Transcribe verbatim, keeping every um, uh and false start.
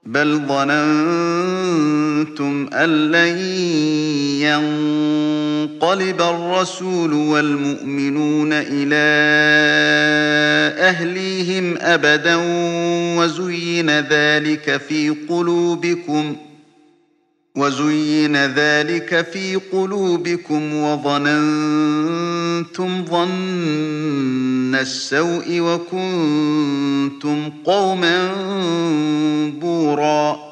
بل ظننتم أن لن ينقلب الرسول والمؤمنون إلى أهليهم أبدا وزين ذلك في قلوبكم وزين ذلك في قلوبكم وظننتم ظن السوء وكنتم قوما بوراً